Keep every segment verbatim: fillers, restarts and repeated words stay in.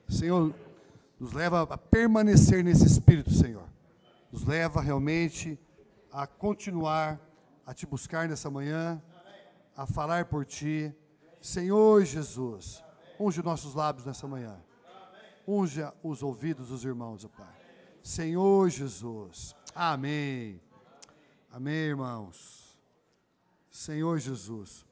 Senhor, nos leva a permanecer nesse espírito, Senhor. Nos leva realmente a continuar a te buscar nessa manhã, a falar por ti. Senhor Jesus, unge nossos lábios nessa manhã. Unja os ouvidos dos irmãos, ó Pai. Senhor Jesus. Amém. Amém, irmãos. Senhor Jesus.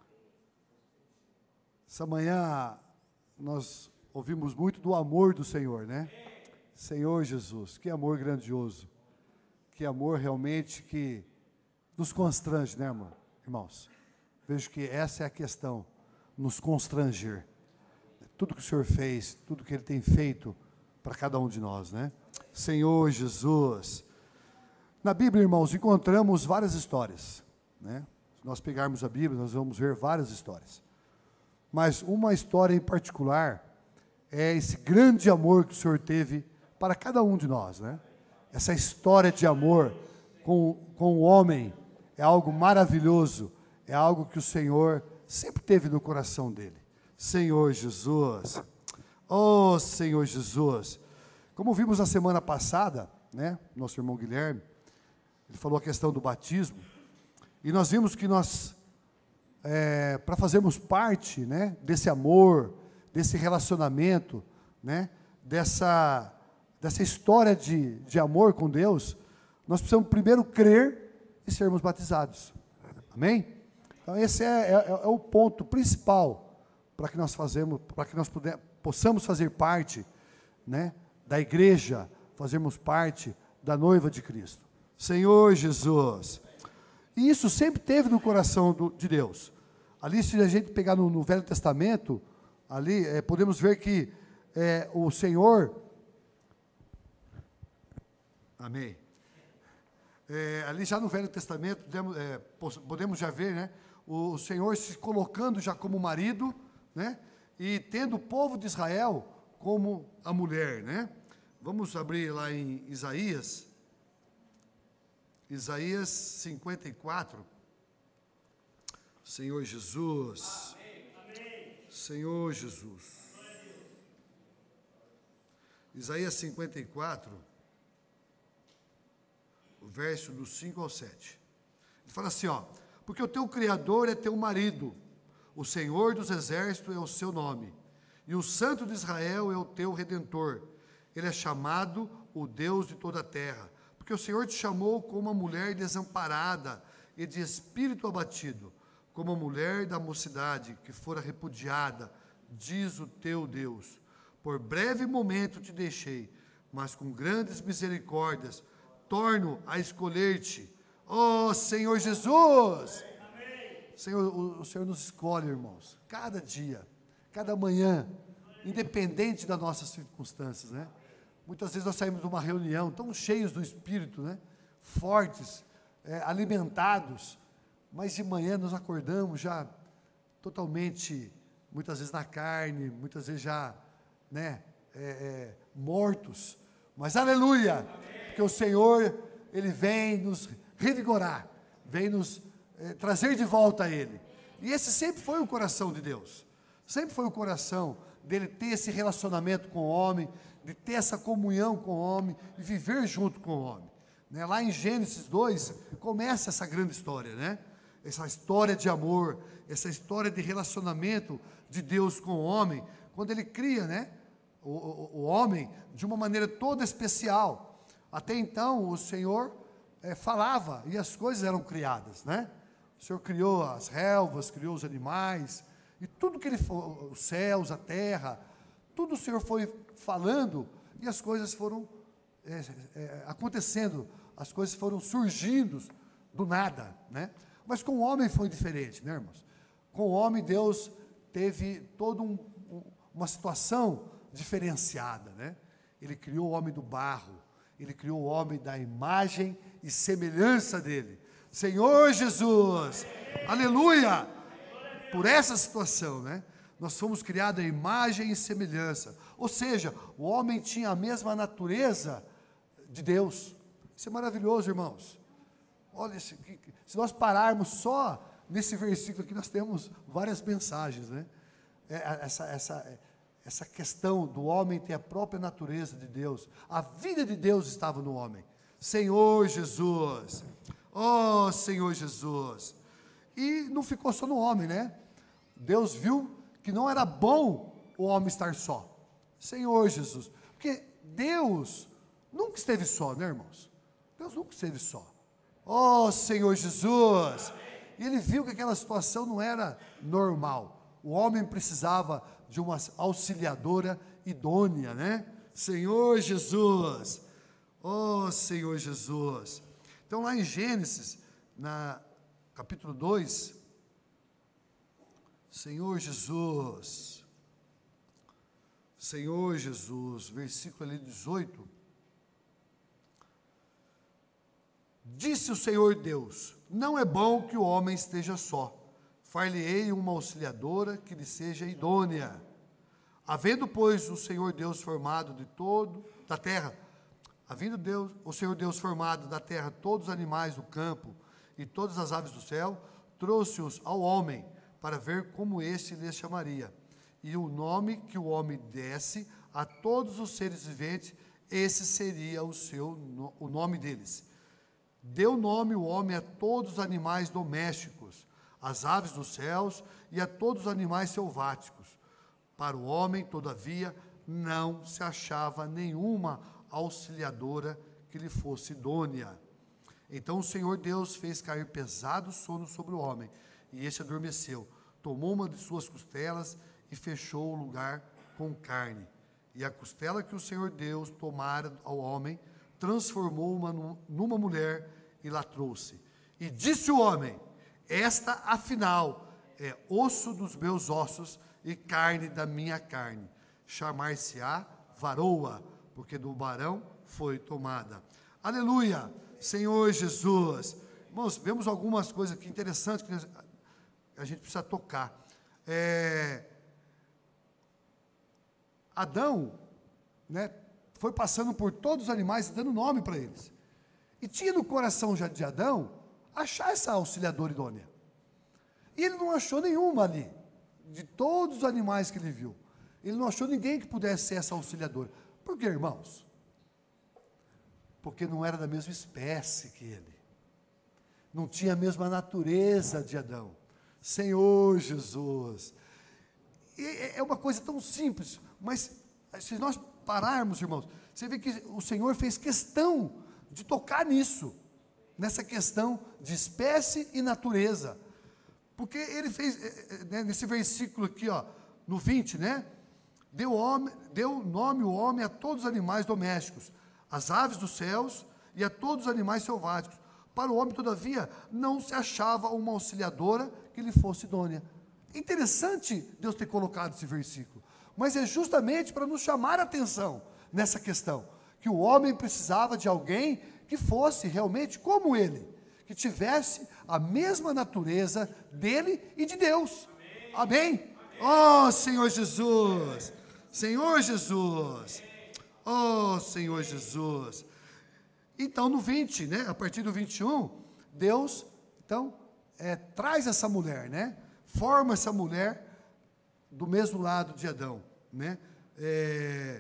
Essa manhã nós ouvimos muito do amor do Senhor, né? Senhor Jesus, que amor grandioso. Que amor realmente que nos constrange, né, irmão? Irmãos? Vejo que essa é a questão, nos constranger. Tudo que o Senhor fez, tudo que Ele tem feito para cada um de nós, né? Senhor Jesus. Na Bíblia, irmãos, encontramos várias histórias, né? Se nós pegarmos a Bíblia, nós vamos ver várias histórias. Mas uma história em particular é esse grande amor que o Senhor teve para cada um de nós, né? Essa história de amor com, com o homem é algo maravilhoso, é algo que o Senhor sempre teve no coração dele. Senhor Jesus, oh Senhor Jesus, como vimos na semana passada, né, nosso irmão Guilherme, ele falou a questão do batismo, e nós vimos que nós, é, para fazermos parte, né, desse amor, desse relacionamento, né, dessa, dessa história de, de amor com Deus, nós precisamos primeiro crer e sermos batizados, amém? Então esse é, é, é o ponto principal, para que nós fazemos, para que nós puder, possamos fazer parte, né, da igreja, fazermos parte da noiva de Cristo. Senhor Jesus. E isso sempre teve no coração do, de Deus. Ali, se a gente pegar no, no Velho Testamento, ali é, podemos ver que é, o Senhor, amém, é, ali já no Velho Testamento, podemos, é, podemos já ver, né, o, o Senhor se colocando já como marido, né? E tendo o povo de Israel como a mulher, né? Vamos abrir lá em Isaías, Isaías cinquenta e quatro. Senhor Jesus, amém. Senhor Jesus. Isaías cinquenta e quatro, o verso do cinco ao sete. Ele fala assim, ó: porque o teu Criador é teu marido, o Senhor dos exércitos é o seu nome, e o Santo de Israel é o teu Redentor. Ele é chamado o Deus de toda a terra, porque o Senhor te chamou como uma mulher desamparada e de espírito abatido, como a mulher da mocidade que fora repudiada, diz o teu Deus. Por breve momento te deixei, mas com grandes misericórdias torno a escolher-te. Ó Senhor Jesus! Senhor, o, o Senhor nos escolhe, irmãos, cada dia, cada manhã, independente das nossas circunstâncias, né? Muitas vezes nós saímos de uma reunião tão cheios do Espírito, né? Fortes, é, alimentados, mas de manhã nos acordamos já totalmente, muitas vezes na carne, muitas vezes já, né, é, é, mortos, mas aleluia, porque o Senhor, Ele vem nos revigorar, vem nos É, trazer de volta a Ele. E esse sempre foi o coração de Deus. Sempre foi o coração dele ter esse relacionamento com o homem, de ter essa comunhão com o homem, e viver junto com o homem. Né? Lá em Gênesis dois, começa essa grande história, né? Essa história de amor, essa história de relacionamento de Deus com o homem, quando Ele cria, né, o, o, o homem de uma maneira toda especial. Até então, o Senhor é, falava, e as coisas eram criadas, né? O Senhor criou as relvas, criou os animais, e tudo que Ele, os céus, a terra, tudo o Senhor foi falando, e as coisas foram é, é, acontecendo, as coisas foram surgindo do nada, né? Mas com o homem foi diferente, né, irmãos? Com o homem, Deus teve toda um, um, uma situação diferenciada, né? Ele criou o homem do barro, Ele criou o homem da imagem e semelhança dele. Senhor Jesus, amém. Aleluia, por essa situação, né? Nós fomos criados à imagem e semelhança, ou seja, o homem tinha a mesma natureza de Deus. Isso é maravilhoso, irmãos. Olha, se, se nós pararmos só nesse versículo aqui, nós temos várias mensagens, né? É, essa, essa, essa questão do homem ter a própria natureza de Deus. A vida de Deus estava no homem. Senhor Jesus, oh Senhor Jesus. E não ficou só no homem, né? Deus viu que não era bom o homem estar só. Senhor Jesus, porque Deus nunca esteve só, né, irmãos? Deus nunca esteve só. Oh Senhor Jesus. E ele viu que aquela situação não era normal. O homem precisava de uma auxiliadora idônea, né? Senhor Jesus. Oh, Senhor Jesus. Então, lá em Gênesis, na capítulo dois, Senhor Jesus, Senhor Jesus, versículo ali dezoito, disse o Senhor Deus, não é bom que o homem esteja só, far-lhe-ei uma auxiliadora que lhe seja idônea. Havendo, pois, o Senhor Deus formado de todo, da terra, havendo Deus, o Senhor Deus formado da terra todos os animais do campo e todas as aves do céu, trouxe-os ao homem, para ver como este lhes chamaria. E o nome que o homem desse a todos os seres viventes, esse seria o, seu, o nome deles. Deu nome o homem a todos os animais domésticos, às aves dos céus e a todos os animais selváticos. Para o homem, todavia, não se achava nenhuma auxiliadora que lhe fosse idônea. Então o Senhor Deus fez cair pesado sono sobre o homem, e este adormeceu. Tomou uma de suas costelas e fechou o lugar com carne. E a costela que o Senhor Deus tomara ao homem, transformou-uma numa mulher e lá trouxe. E disse o homem, esta afinal é osso dos meus ossos e carne da minha carne. Chamar-se-á varoa, porque do varão foi tomada. Aleluia, Senhor Jesus. Irmãos, vemos algumas coisas aqui interessantes que a gente precisa tocar. É, Adão, né, foi passando por todos os animais, dando nome para eles. E tinha no coração já de Adão, achar essa auxiliadora idônea. E ele não achou nenhuma ali, de todos os animais que ele viu. Ele não achou ninguém que pudesse ser essa auxiliadora. Por quê, irmãos? Porque não era da mesma espécie que ele. Não tinha a mesma natureza de Adão. Senhor Jesus. E é uma coisa tão simples, mas se nós pararmos, irmãos, você vê que o Senhor fez questão de tocar nisso, nessa questão de espécie e natureza. Porque ele fez, né, nesse versículo aqui, ó, no vinte, né? Deu, homem, deu nome o homem a todos os animais domésticos, às aves dos céus e a todos os animais selváticos. Para o homem, todavia, não se achava uma auxiliadora que lhe fosse idônea. Interessante Deus ter colocado esse versículo, mas é justamente para nos chamar a atenção nessa questão, que o homem precisava de alguém que fosse realmente como ele, que tivesse a mesma natureza dele e de Deus. Amém? Amém? Oh, Senhor Jesus! Senhor Jesus! Oh, Senhor Jesus! Então, no vinte, né, a partir do vinte e um, Deus, então, é, traz essa mulher, né? Forma essa mulher do mesmo lado de Adão, né? É,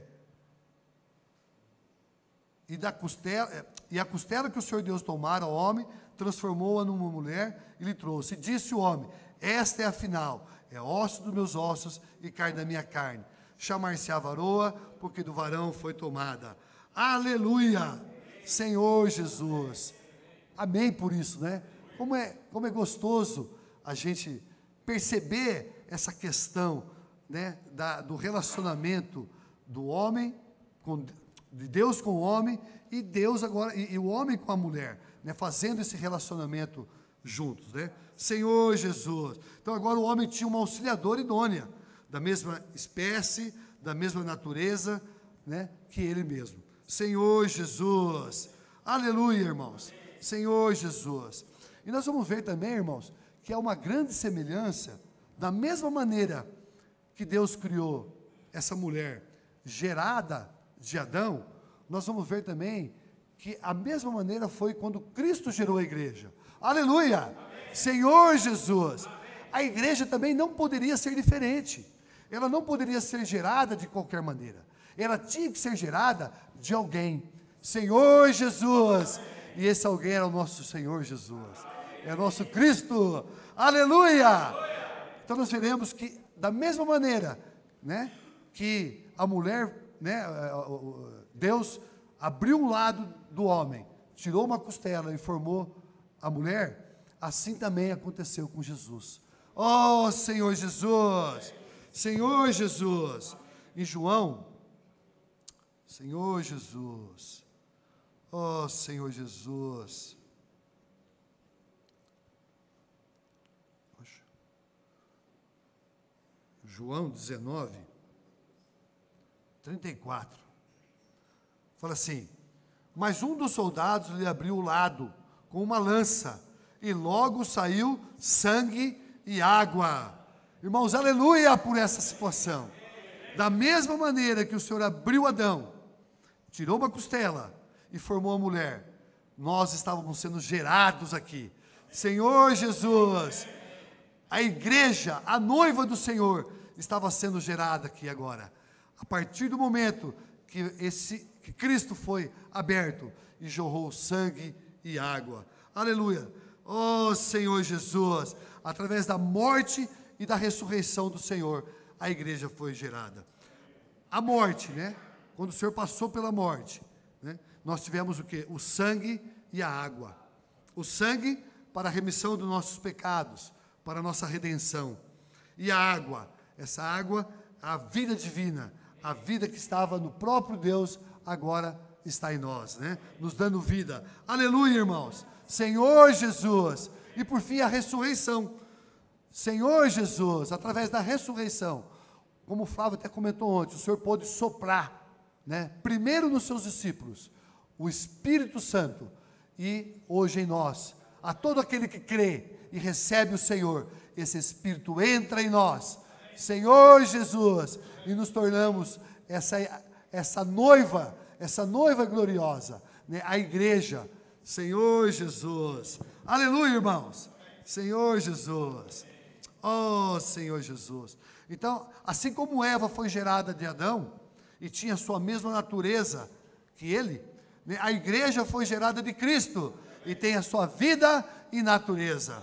e, da costela, e a costela que o Senhor Deus tomara ao homem, transformou-a numa mulher e lhe trouxe. E disse o homem, esta é a final, é osso dos meus ossos e carne da minha carne. Chamar-se-á varoa, porque do varão foi tomada. Aleluia! Senhor Jesus. Amém por isso, né? Como é, como é gostoso a gente perceber essa questão, né, da, do relacionamento do homem, com, de Deus com o homem, e Deus agora, e, e o homem com a mulher, né, fazendo esse relacionamento juntos, né? Senhor Jesus. Então agora o homem tinha uma auxiliadora idônea, da mesma espécie, da mesma natureza, né, que ele mesmo. Senhor Jesus. Aleluia, irmãos. Senhor Jesus. E nós vamos ver também, irmãos, que é uma grande semelhança, da mesma maneira que Deus criou essa mulher gerada de Adão, nós vamos ver também que a mesma maneira foi quando Cristo gerou a igreja. Aleluia! Amém. Senhor Jesus. Amém. A igreja também não poderia ser diferente. ela não poderia ser gerada de qualquer maneira. Ela tinha que ser gerada de alguém. Senhor Jesus. E esse alguém era o nosso Senhor Jesus. É o nosso Cristo. Aleluia! Então nós veremos que, da mesma maneira, né, que a mulher, né, Deus abriu um lado do homem, tirou uma costela e formou a mulher, assim também aconteceu com Jesus. Oh, Senhor Jesus! Senhor Jesus! Em João, Senhor Jesus, oh, Senhor Jesus, João dezenove, trinta e quatro, fala assim: mas um dos soldados lhe abriu o lado com uma lança, e logo saiu sangue e água. Irmãos, aleluia por essa situação. Da mesma maneira que o Senhor abriu Adão, tirou uma costela e formou a mulher, nós estávamos sendo gerados aqui. Senhor Jesus, a igreja, a noiva do Senhor, estava sendo gerada aqui agora. A partir do momento que, esse, que Cristo foi aberto e jorrou sangue e água. Aleluia. Oh, Senhor Jesus, através da morte e da ressurreição do Senhor, a igreja foi gerada. A morte, né? Quando o Senhor passou pela morte, né, nós tivemos o quê? O sangue e a água. O sangue para a remissão dos nossos pecados, para a nossa redenção. E a água, essa água, a vida divina, a vida que estava no próprio Deus, agora está em nós, né? Nos dando vida. Aleluia, irmãos. Senhor Jesus. E por fim a ressurreição. Senhor Jesus, através da ressurreição, como o Flávio até comentou ontem, o Senhor pôde soprar, né, primeiro nos seus discípulos, o Espírito Santo, e hoje em nós, a todo aquele que crê e recebe o Senhor, esse Espírito entra em nós, Senhor Jesus, e nos tornamos essa, essa noiva, essa noiva gloriosa, né, a igreja, Senhor Jesus, aleluia, irmãos, Senhor Jesus, oh, Senhor Jesus. Então, assim como Eva foi gerada de Adão, e tinha a sua mesma natureza que ele, né, a igreja foi gerada de Cristo, e tem a sua vida e natureza.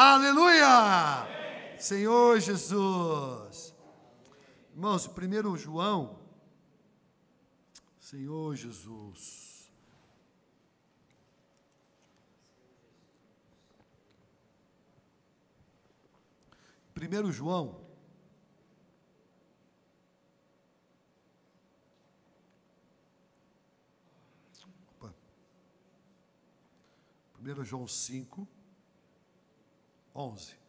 Aleluia! Senhor Jesus. Irmãos, primeiro João, Senhor Jesus. Primeiro João, opa, primeiro João cinco, onze.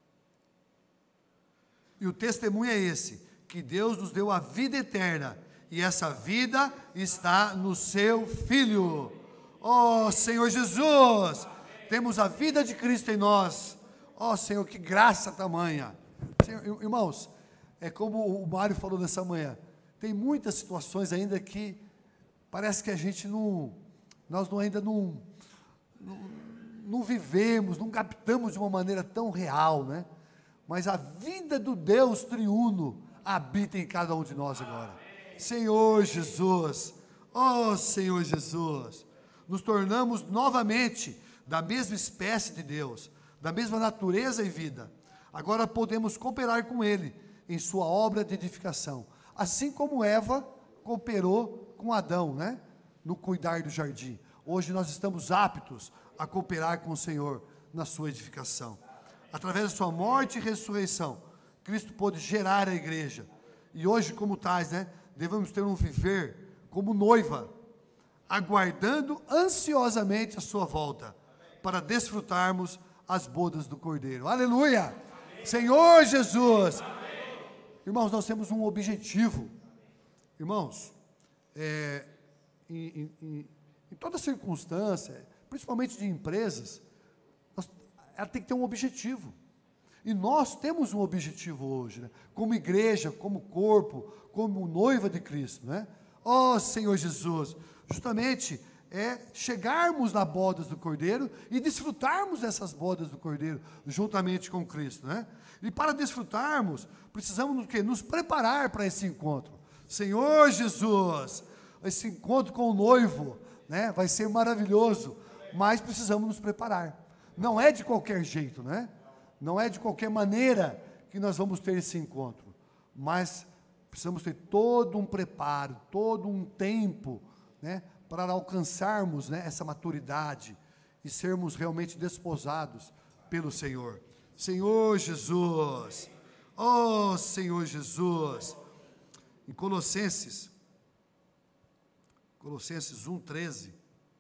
E o testemunho é esse, que Deus nos deu a vida eterna, e essa vida está no seu Filho. Oh, Senhor Jesus, temos a vida de Cristo em nós. Ó, oh, Senhor, que graça tamanha. Senhor, irmãos, é como o Mário falou nessa manhã, tem muitas situações ainda que parece que a gente não, nós não, ainda não, não, não vivemos, não captamos de uma maneira tão real, né? Mas a vida do Deus triuno habita em cada um de nós agora. Senhor Jesus, ó oh, Senhor Jesus, nos tornamos novamente da mesma espécie de Deus, da mesma natureza e vida. Agora podemos cooperar com Ele em sua obra de edificação, assim como Eva cooperou com Adão, né, no cuidar do jardim. Hoje nós estamos aptos a cooperar com o Senhor na sua edificação. Através da sua morte e ressurreição, Cristo pôde gerar a igreja. E hoje, como tais, né, devemos ter um viver como noiva, aguardando ansiosamente a sua volta, para desfrutarmos as bodas do Cordeiro. Aleluia! Amém. Senhor Jesus! Amém. Irmãos, nós temos um objetivo. Irmãos, é, em, em, em toda circunstância, principalmente de empresas, nós, ela tem que ter um objetivo. E nós temos um objetivo hoje, né? Como igreja, como corpo, como noiva de Cristo, né? Ó Senhor Jesus, justamente é chegarmos na bodas do Cordeiro e desfrutarmos dessas bodas do Cordeiro juntamente com Cristo, né? E para desfrutarmos, precisamos do quê? Nos preparar para esse encontro. Senhor Jesus, esse encontro com o noivo, né, vai ser maravilhoso, mas precisamos nos preparar. Não é de qualquer jeito, né? Não é de qualquer maneira que nós vamos ter esse encontro, mas precisamos ter todo um preparo, todo um tempo, né, para alcançarmos, né, essa maturidade e sermos realmente desposados pelo Senhor. Senhor Jesus, oh Senhor Jesus, em Colossenses, Colossenses um, treze,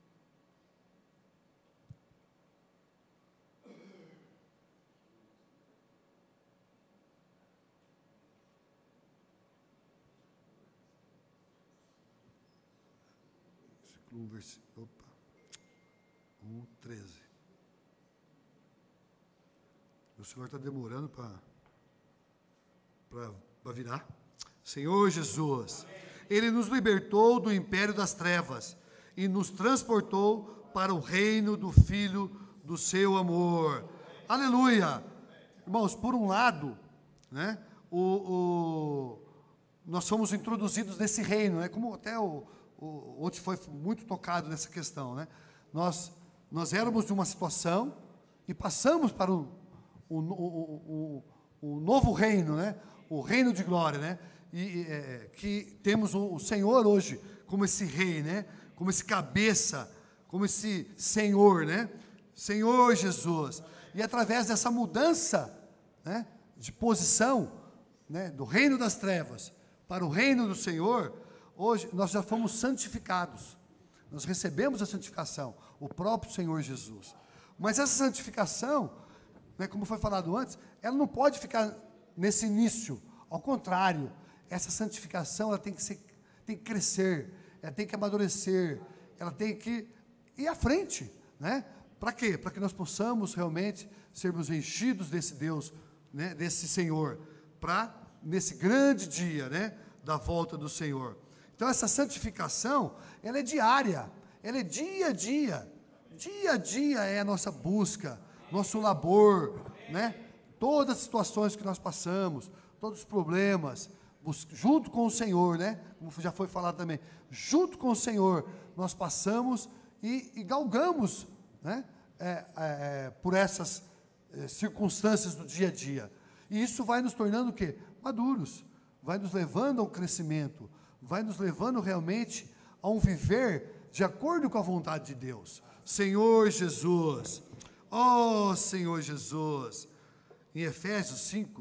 um, vers... Opa. um, treze. O Senhor está demorando para virar. Senhor Jesus, Ele nos libertou do império das trevas e nos transportou para o reino do Filho do seu amor. Aleluia! Irmãos, por um lado, né, o, o, nós somos introduzidos nesse reino, né, como até o O, ontem foi muito tocado nessa questão, né? Nós, nós éramos de uma situação e passamos para o, o, o, o, o novo reino, né? O reino de glória, né? E é, que temos o, o Senhor hoje como esse rei, né? Como esse cabeça, como esse Senhor, né? Senhor Jesus. E através dessa mudança, né, de posição, né, do reino das trevas para o reino do Senhor, hoje nós já fomos santificados, nós recebemos a santificação, o próprio Senhor Jesus. Mas essa santificação, né, como foi falado antes, ela não pode ficar nesse início, ao contrário, essa santificação ela tem que, ser, tem que crescer, ela tem que amadurecer, ela tem que ir à frente, né? Para quê? Para que nós possamos realmente sermos enchidos desse Deus, né, desse Senhor, para nesse grande dia, né, da volta do Senhor. Então, essa santificação, ela é diária, ela é dia a dia, dia a dia é a nossa busca, nosso labor, né? Todas as situações que nós passamos, todos os problemas, junto com o Senhor, né? Como já foi falado também, junto com o Senhor, nós passamos e, e galgamos, né? É, é, por essas é, circunstâncias do dia a dia. E isso vai nos tornando o quê? Maduros, vai nos levando ao crescimento, vai nos levando realmente a um viver de acordo com a vontade de Deus. Senhor Jesus, ó Senhor Jesus, em Efésios cinco,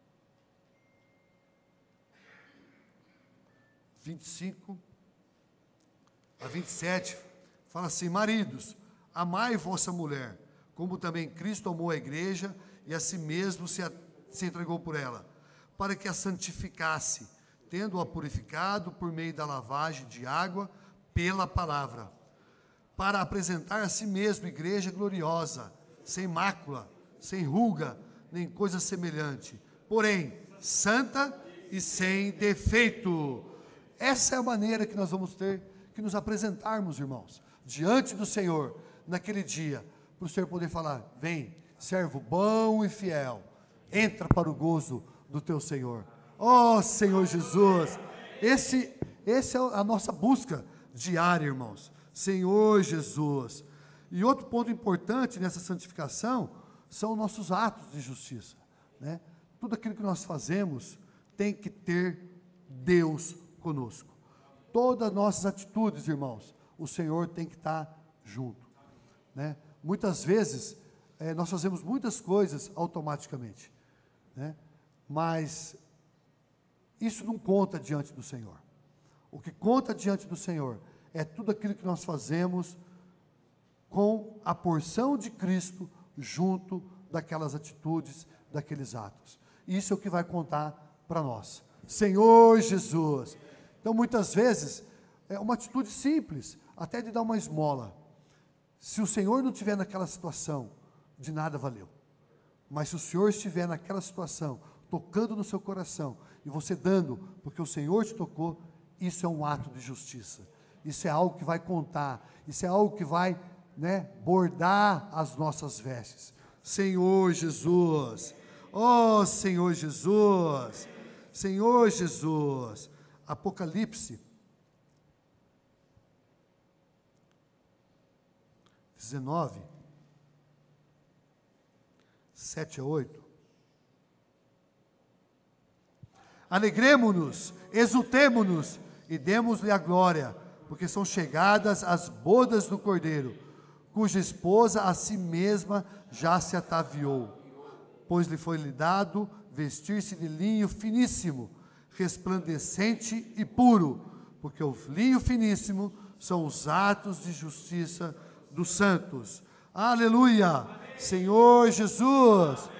vinte e cinco a vinte e sete, fala assim: maridos, amai vossa mulher, como também Cristo amou a igreja e a si mesmo se, a, se entregou por ela, para que a santificasse, tendo-a purificado por meio da lavagem de água pela palavra, para apresentar a si mesmo igreja gloriosa, sem mácula, sem ruga, nem coisa semelhante, porém, santa e sem defeito. Essa é a maneira que nós vamos ter que nos apresentarmos, irmãos, diante do Senhor, naquele dia, para o Senhor poder falar: vem, servo bom e fiel, entra para o gozo do teu Senhor. Ó Senhor Jesus, esse, esse é a nossa busca diária, irmãos. Senhor Jesus. E outro ponto importante nessa santificação são nossos atos de justiça, né? Tudo aquilo que nós fazemos tem que ter Deus conosco. Todas as nossas atitudes, irmãos, o Senhor tem que estar junto, né? Muitas vezes, é, nós fazemos muitas coisas automaticamente, né? Mas isso não conta diante do Senhor. O que conta diante do Senhor é tudo aquilo que nós fazemos com a porção de Cristo junto daquelas atitudes, daqueles atos. Isso é o que vai contar para nós. Senhor Jesus. Então, muitas vezes, é uma atitude simples, até de dar uma esmola. Se o Senhor não estiver naquela situação, de nada valeu. Mas se o Senhor estiver naquela situação, tocando no seu coração, e você dando, porque o Senhor te tocou, isso é um ato de justiça. isso é algo que vai contar, isso é algo que vai, né, bordar as nossas vestes. Senhor Jesus, ó Senhor Jesus, Senhor Jesus. Apocalipse dezenove, sete a oito. Alegremo-nos, exultemo-nos e demos-lhe a glória, porque são chegadas as bodas do Cordeiro, cuja esposa a si mesma já se ataviou, pois lhe foi-lhe dado vestir-se de linho finíssimo, resplandecente e puro, porque o linho finíssimo são os atos de justiça dos santos. Aleluia! Amém. Senhor Jesus! Amém.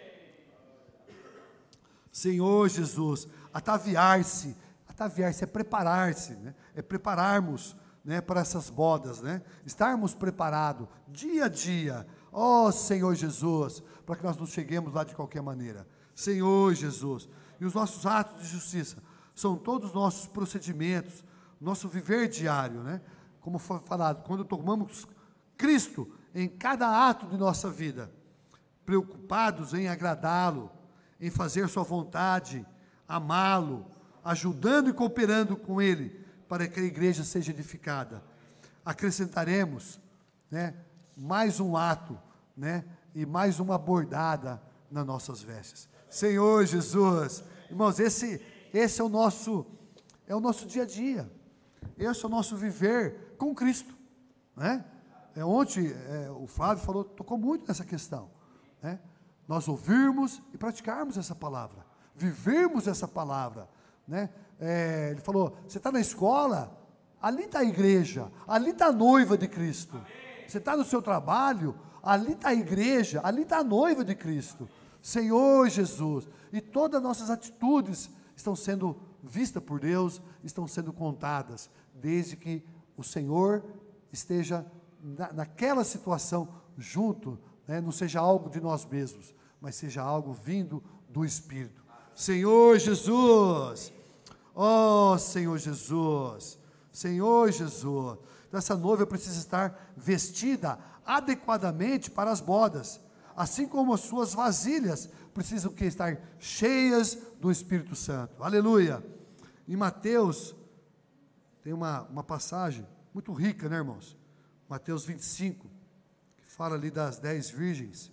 Senhor Jesus, ataviar-se, ataviar-se é preparar-se, né? É prepararmos, né, para essas bodas, né? Estarmos preparados dia a dia, ó Senhor Jesus, para que nós não cheguemos lá de qualquer maneira. Senhor Jesus, e os nossos atos de justiça são todos os nossos procedimentos, nosso viver diário, né? Como foi falado, quando tomamos Cristo em cada ato de nossa vida, preocupados em agradá-lo, em fazer sua vontade, amá-lo, ajudando e cooperando com Ele, para que a igreja seja edificada. Acrescentaremos, né, mais um ato, né, e mais uma bordada nas nossas vestes. Senhor Jesus, irmãos, esse, esse é o nosso, é o nosso dia a dia, esse é o nosso viver com Cristo, né? É, ontem é, o Flávio falou, tocou muito nessa questão, né? Nós ouvirmos e praticarmos essa palavra, vivermos essa palavra, né? É, ele falou, você está na escola, ali está a igreja, ali está a noiva de Cristo. Amém. Você está no seu trabalho, ali está a igreja, ali está a noiva de Cristo. Senhor Jesus, e todas as nossas atitudes estão sendo vistas por Deus, estão sendo contadas, desde que o Senhor esteja na, naquela situação junto, né? Não seja algo de nós mesmos, mas seja algo vindo do Espírito. Senhor Jesus, ó Senhor Jesus, Senhor Jesus, então essa noiva precisa estar vestida adequadamente para as bodas, assim como as suas vasilhas precisam que estar cheias do Espírito Santo. Aleluia! Em Mateus, tem uma, uma passagem muito rica, né, irmãos? Mateus vinte e cinco, que fala ali das dez virgens,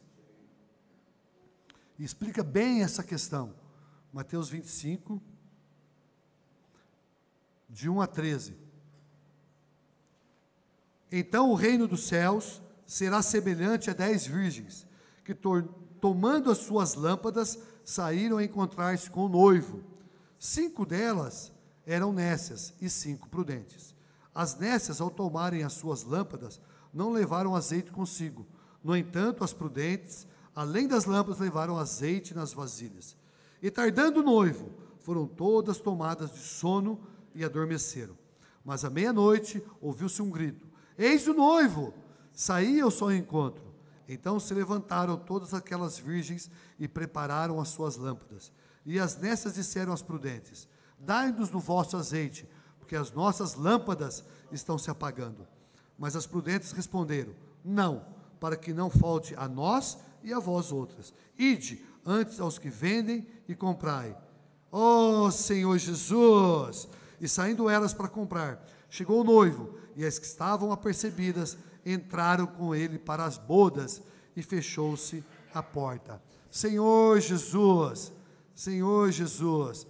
e explica bem essa questão. Mateus vinte e cinco, de um a treze. Então o reino dos céus será semelhante a dez virgens, que to- tomando as suas lâmpadas, saíram a encontrar-se com o noivo. Cinco delas eram nécias e cinco prudentes. As nécias, ao tomarem as suas lâmpadas, não levaram azeite consigo. No entanto, as prudentes, além das lâmpadas, levaram azeite nas vasilhas. E tardando o noivo, foram todas tomadas de sono e adormeceram. Mas à meia-noite ouviu-se um grito: eis o noivo! Saía ao seu encontro. Então se levantaram todas aquelas virgens e prepararam as suas lâmpadas. E as nécias disseram às prudentes: dai-nos do vosso azeite, porque as nossas lâmpadas estão se apagando. Mas as prudentes responderam: não, para que não falte a nós e a vós outras. Ide antes aos que vendem e comprai. Ó Senhor Jesus! E saindo elas para comprar, chegou o noivo, e as que estavam apercebidas entraram com ele para as bodas, e fechou-se a porta. Senhor Jesus, Senhor Jesus.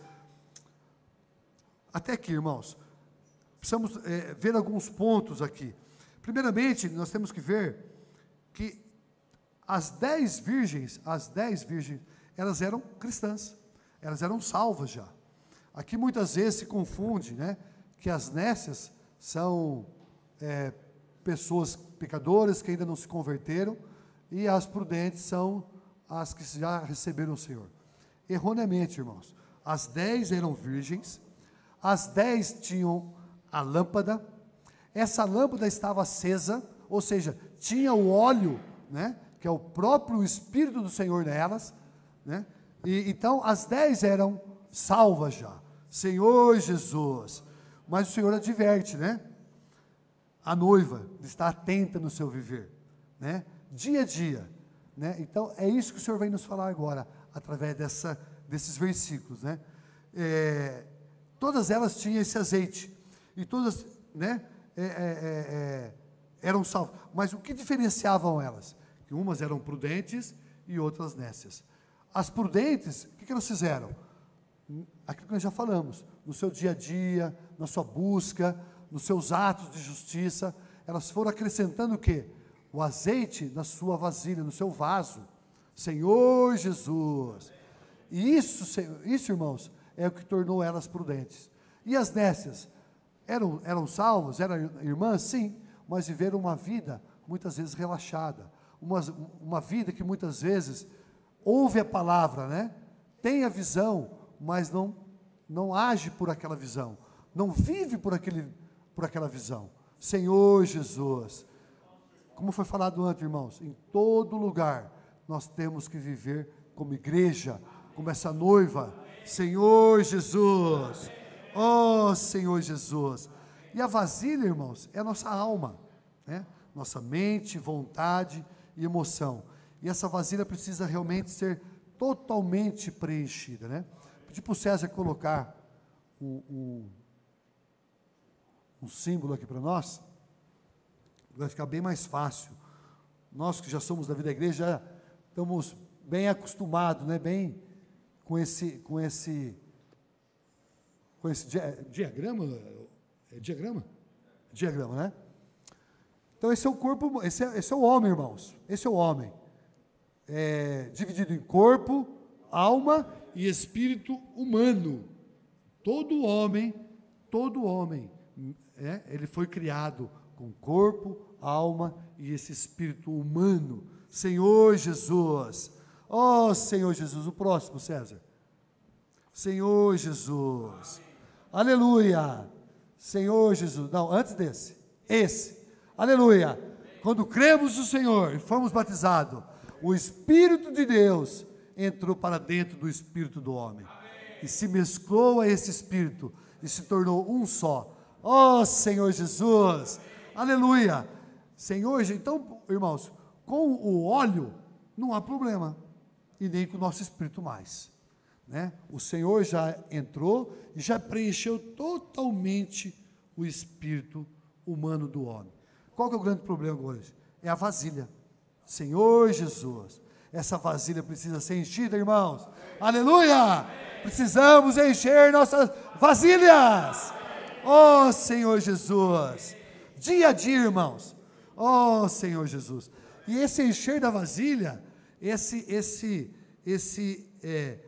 Até aqui, irmãos, precisamos é, ver alguns pontos aqui. Primeiramente, nós temos que ver que as dez virgens, as dez virgens, elas eram cristãs, elas eram salvas já. Aqui muitas vezes se confunde, né, que as nécias são é, pessoas pecadoras que ainda não se converteram, e as prudentes são as que já receberam o Senhor. Erroneamente, irmãos, as dez eram virgens, as dez tinham a lâmpada, essa lâmpada estava acesa, ou seja, tinha o óleo, né, que é o próprio Espírito do Senhor nelas, né, e então as dez eram salvas já. Senhor Jesus, mas o Senhor adverte, né, a noiva, de estar atenta no seu viver, né? Dia a dia, né? Então, é isso que o Senhor vem nos falar agora, através dessa, desses versículos, né? É, todas elas tinham esse azeite, e todas, né, é, é, é, eram salvas, mas o que diferenciavam elas? Que umas eram prudentes e outras nécias. As prudentes, o que, que elas fizeram? Aquilo que nós já falamos, no seu dia a dia, na sua busca, nos seus atos de justiça, elas foram acrescentando o quê? O azeite na sua vasilha, no seu vaso. Senhor Jesus. E isso, isso, irmãos, é o que tornou elas prudentes. E as nécias? Eram, eram salvas, eram irmãs? Sim, mas viveram uma vida, muitas vezes, relaxada. Uma, uma vida que, muitas vezes, ouve a palavra, né? Tem a visão, mas não, não age por aquela visão. Não vive por, aquele, por aquela visão. Senhor Jesus. Como foi falado antes, irmãos, em todo lugar nós temos que viver como igreja, como essa noiva. Senhor Jesus. Oh, Senhor Jesus. E a vasilha, irmãos, é a nossa alma, né? Nossa mente, vontade e emoção. E essa vasilha precisa realmente ser totalmente preenchida, né? Pedi para o César colocar um, um, um símbolo aqui para nós, vai ficar bem mais fácil. Nós que já somos da vida da igreja, já estamos bem acostumados, né? Bem com esse, com esse, com esse dia, diagrama, é diagrama? Diagrama, né? Então esse é o corpo, esse é, esse é o homem, irmãos, esse é o homem, é, dividido em corpo, alma e espírito humano. Todo homem, todo homem, é, ele foi criado com corpo, alma e esse espírito humano. Senhor Jesus, ó Senhor Jesus, o próximo, César. Senhor Jesus, aleluia, Senhor Jesus, não, antes desse, esse, aleluia, quando cremos no Senhor e fomos batizados, o Espírito de Deus entrou para dentro do espírito do homem, e se mesclou a esse espírito, e se tornou um só. Ó Senhor Jesus, aleluia, Senhor, então, irmãos, com o óleo não há problema, e nem com o nosso espírito mais, né? O Senhor já entrou e já preencheu totalmente o espírito humano do homem. Qual que é o grande problema hoje? É a vasilha. Senhor Jesus, essa vasilha precisa ser enchida, irmãos. Aleluia! Precisamos encher nossas vasilhas. Oh, Senhor Jesus, dia a dia, irmãos. Oh, Senhor Jesus. E esse encher da vasilha, esse, esse, esse, é,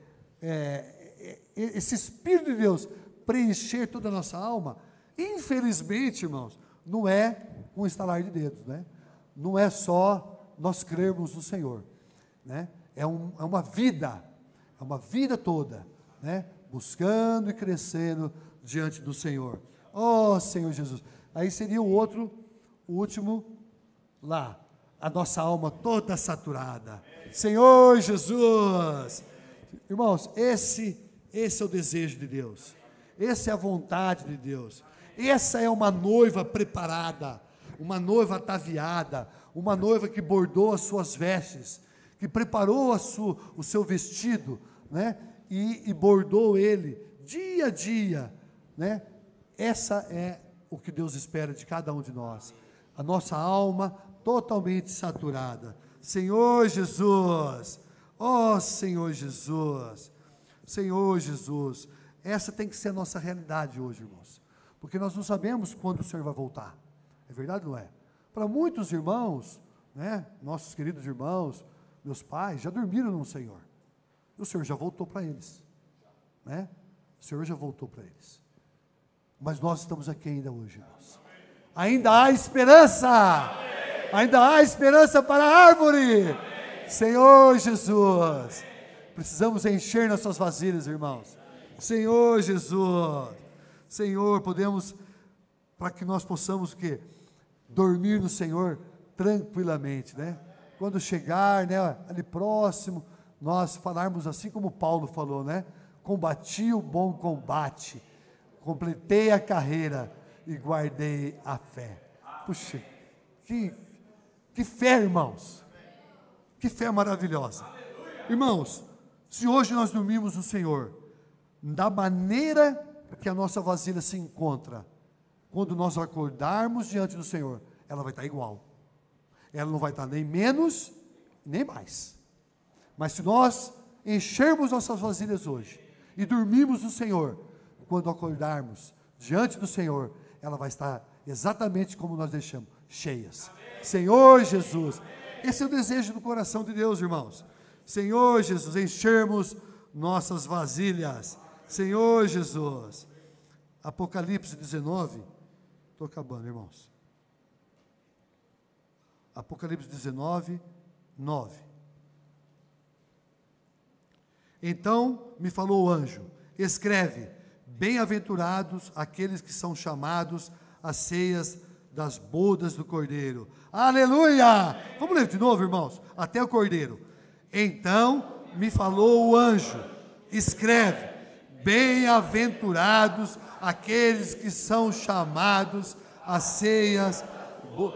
é, esse Espírito de Deus preencher toda a nossa alma, infelizmente, irmãos, não é um estalar de dedos, né? Não é só nós crermos no Senhor, né? É, um, é uma vida, é uma vida toda, né? Buscando e crescendo diante do Senhor. Oh, Senhor Jesus. Aí seria o outro, o último, lá, a nossa alma toda saturada. Senhor Jesus. Irmãos, esse, esse é o desejo de Deus. Essa é a vontade de Deus. Essa é uma noiva preparada, uma noiva ataviada, uma noiva que bordou as suas vestes, que preparou a sua, o seu vestido, né? E, e bordou ele dia a dia, né? Essa é o que Deus espera de cada um de nós. A nossa alma totalmente saturada. Senhor Jesus, ó Senhor Jesus, Senhor Jesus, essa tem que ser a nossa realidade hoje, irmãos, porque nós não sabemos quando o Senhor vai voltar. É verdade ou não é? Para muitos irmãos, né, nossos queridos irmãos, meus pais, já dormiram no Senhor. O Senhor já voltou para eles, né? O Senhor já voltou para eles. Mas nós estamos aqui ainda hoje, irmãos. Ainda há esperança. Ainda há esperança para a árvore. Senhor Jesus. Precisamos encher nossas vasilhas, irmãos. Senhor Jesus. Senhor, podemos, para que nós possamos o quê? Dormir no Senhor tranquilamente, né? Quando chegar, né, ali próximo, nós falarmos assim como Paulo falou, né? Combati o bom combate, completei a carreira e guardei a fé. Puxa, que, que fé, irmãos. Que fé maravilhosa. Irmãos, se hoje nós dormimos no Senhor, da maneira que a nossa vasilha se encontra, quando nós acordarmos diante do Senhor, ela vai estar igual. Ela não vai estar nem menos, nem mais. Mas se nós enchermos nossas vasilhas hoje e dormirmos no Senhor, quando acordarmos diante do Senhor, ela vai estar exatamente como nós deixamos, cheias. Amém. Senhor Jesus, Amém. Esse é o desejo do coração de Deus, irmãos. Senhor Jesus, enchermos nossas vasilhas. Senhor Jesus. Apocalipse dezenove, estou acabando, irmãos. Apocalipse dezenove, nove. Então me falou o anjo, escreve, bem-aventurados aqueles que são chamados às ceias das bodas do Cordeiro. Aleluia! Vamos ler de novo, irmãos, até o Cordeiro. Então me falou o anjo, escreve, bem-aventurados aqueles que são chamados às ceias bo...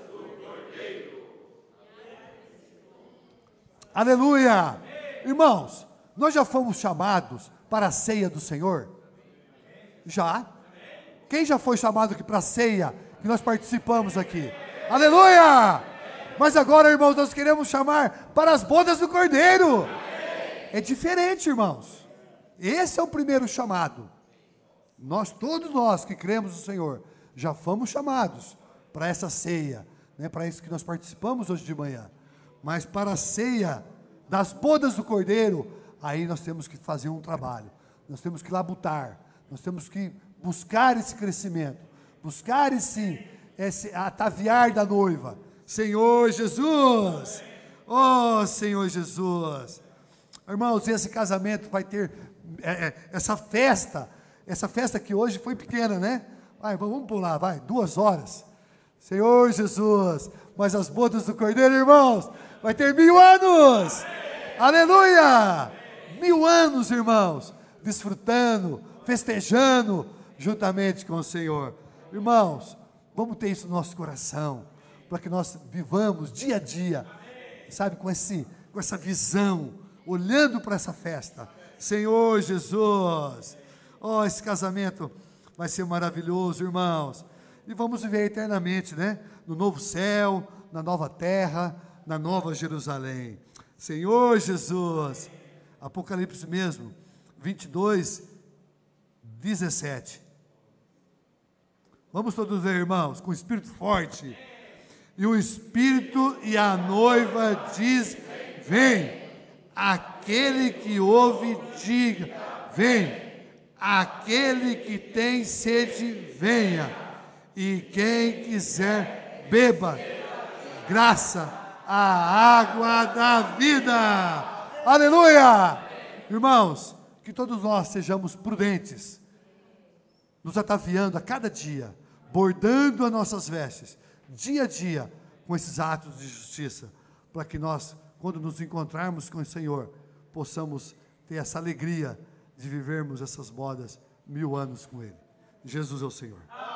Aleluia! Irmãos, nós já fomos chamados para a ceia do Senhor? Já? Quem já foi chamado aqui para a ceia que nós participamos aqui? Aleluia! Mas agora, irmãos, nós queremos chamar para as bodas do Cordeiro. É diferente, irmãos. Esse é o primeiro chamado. Nós, todos nós que cremos no Senhor, já fomos chamados para essa ceia, né, para isso que nós participamos hoje de manhã. Mas para a ceia das bodas do Cordeiro, aí nós temos que fazer um trabalho, nós temos que labutar, nós temos que buscar esse crescimento, buscar esse, esse ataviar da noiva. Senhor Jesus, oh Senhor Jesus, irmãos, esse casamento vai ter é, é, essa festa, essa festa que hoje foi pequena, né? Vai, vamos pular, vai, duas horas. Senhor Jesus, mas as bodas do Cordeiro, irmãos, vai ter mil anos. Aleluia! Mil anos, irmãos, desfrutando, festejando juntamente com o Senhor. Irmãos, vamos ter isso no nosso coração, para que nós vivamos dia a dia, sabe, com, esse, com essa visão, olhando para essa festa. Senhor Jesus, oh, esse casamento vai ser maravilhoso, irmãos, e vamos viver eternamente, né? No novo céu, na nova terra, na nova Jerusalém. Senhor Jesus, Apocalipse mesmo, vinte e dois, dezessete. Vamos todos ler, irmãos, com o espírito forte. E o Espírito e a noiva diz, vem. Aquele que ouve, diga, vem. Aquele que tem sede, venha. E quem quiser, beba. Graça a água da vida. Aleluia! Irmãos, que todos nós sejamos prudentes, nos ataviando a cada dia, bordando as nossas vestes, dia a dia, com esses atos de justiça, para que nós, quando nos encontrarmos com o Senhor, possamos ter essa alegria de vivermos essas bodas mil anos com Ele. Jesus é o Senhor.